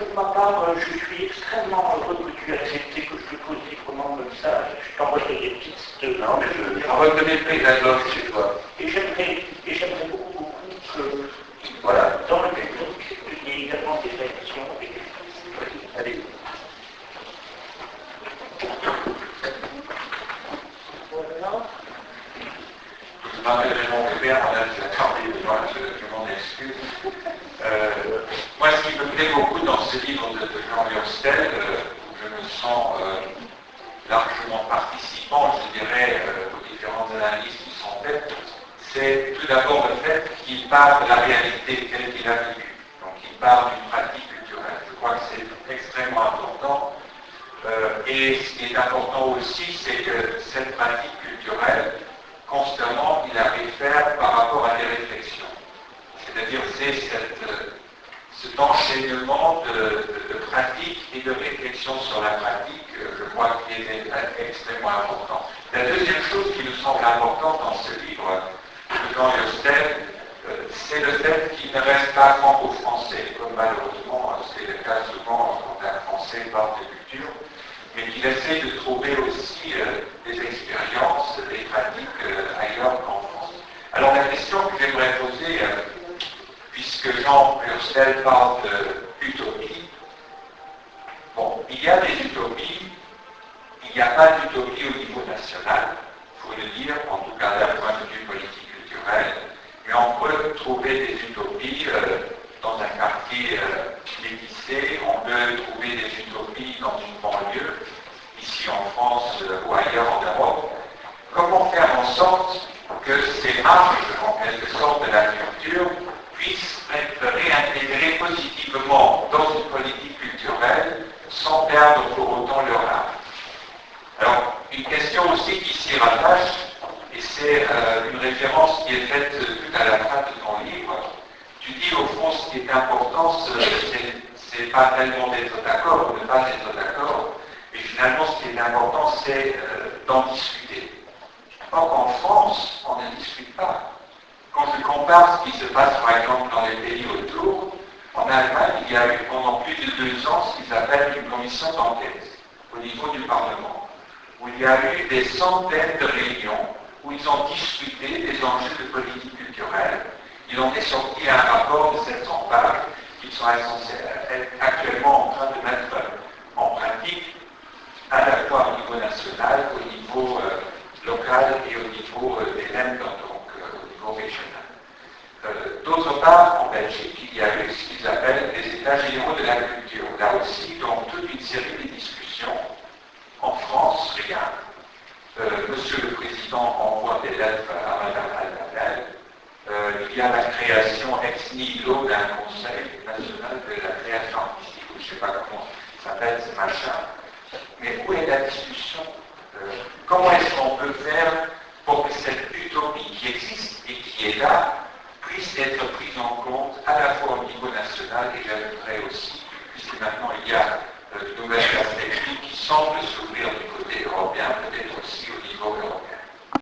pour ma part, je suis extrêmement heureux que tu aies accepté que je te pose librement comme ça. Je t'envoierai des petites... Non, mais je reconnais le pédagogue chez toi. Et j'aimerais beaucoup que, Voilà. dans le public, il y ait également des réactions. Allez. Voilà. Je m'appelle Raymond Weber, on a déjà parlé de moi, je m'en excuse. Moi, ce qui me plaît beaucoup dans ce livre de Jean Hurstel, où je me sens largement participant, je dirais, aux différentes analyses qui sont faites, c'est tout d'abord le fait qu'il parle de la réalité telle qu'il a vécue. Donc, il parle d'une pratique culturelle. Je crois que c'est extrêmement important. Et ce qui est important aussi, c'est que cette pratique culturelle, constamment, il la réfère par rapport à des réflexions. C'est-à-dire, c'est cet enchaînement de pratiques et de réflexions sur la pratique, je crois qu'il est extrêmement important. La deuxième chose qui me semble importante dans ce livre de Jean Hurstel, c'est le fait qu'il ne reste pas franco-français, comme malheureusement c'est le cas souvent quand un Français parle de culture, mais qu'il essaie de trouver aussi des expériences, des pratiques ailleurs qu'en France. Alors la question que j'aimerais poser, puisque Jean Hurstel parle d'utopie, bon, il y a des utopies, il n'y a pas d'utopie au niveau national, il faut le dire, en tout cas d'un point de vue politique culturel, mais on peut trouver des utopies dans un quartier métissé, on peut trouver des utopies dans une banlieue, ici en France ou ailleurs en Europe. Comment faire en sorte que ces marges, en quelque sorte, de la culture puissent être réintégrées positivement dans une politique culturelle sans perdre pour autant leur âme? Alors, une question aussi qui s'y rattache, et c'est une référence qui est faite tout à la fin de ton livre. Tu dis au fond ce qui est important, c'est pas tellement d'être d'accord ou ne pas être d'accord, mais finalement ce qui est important c'est d'en discuter. Or en France, on ne discute pas. Quand je compare ce qui se passe par exemple dans les pays autour, en Allemagne, il y a eu pendant plus de 2 ans ce qu'ils appellent une commission d'enquête au niveau du Parlement, où il y a eu des centaines de réunions où ils ont discuté des enjeux de politique culturelle. Ils ont sorti un rapport de 700 pages qu'ils sont actuellement en train de mettre en pratique, à la fois au niveau national, au niveau local et au niveau des Länder, donc au niveau régional. D'autre part, en Belgique, il y a eu ce qu'ils appellent les États généraux de la culture. Là aussi, donc toute une série de discussions. En France, rien. Monsieur le Président envoie des lettres à Madame Albanel. Il y a la création ex nihilo d'un Conseil national de la création artistique, ou je ne sais pas comment ça s'appelle ce machin. Mais où est la discussion